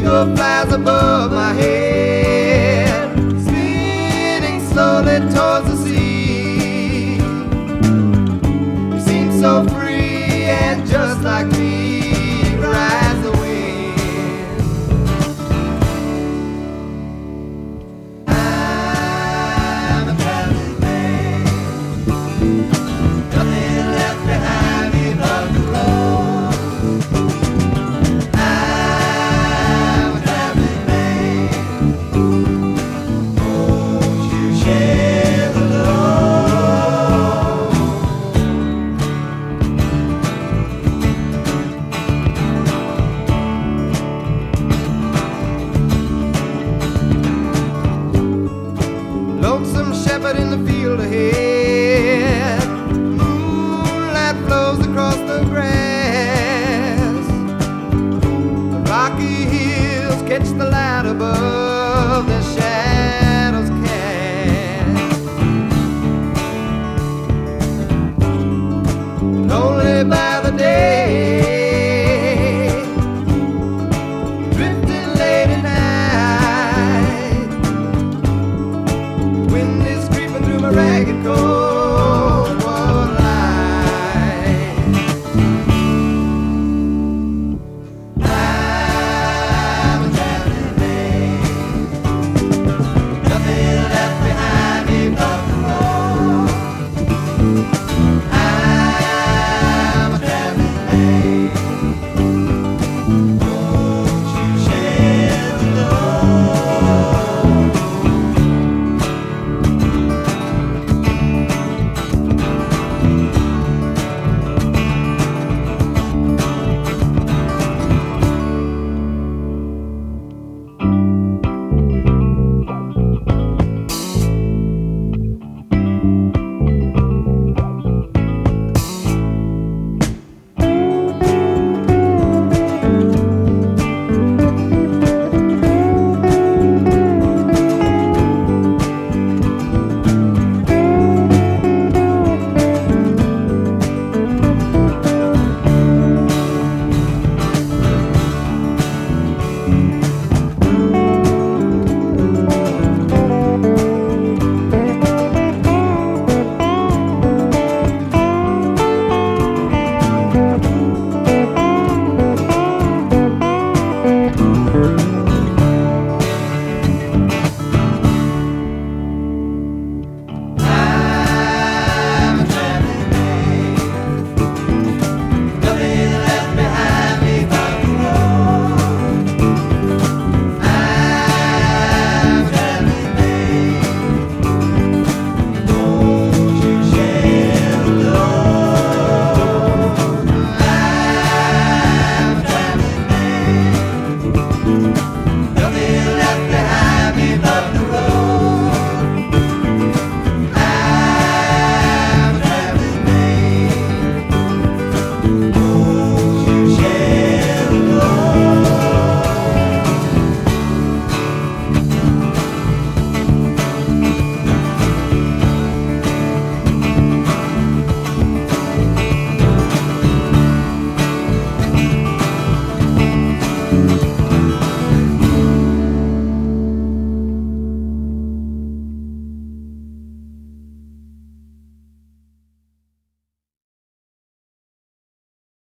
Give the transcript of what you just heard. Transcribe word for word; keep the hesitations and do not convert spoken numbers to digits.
eagle flies above my head, spinning slowly towards the sea. You seem so free and just like me, rise the wind. I'm a traveling man, nothing left behind me but the road. I'm a traveling man, won't you share the load? Lonesome shepherd in the field ahead, moonlight flows across the grass. The rocky hills catch the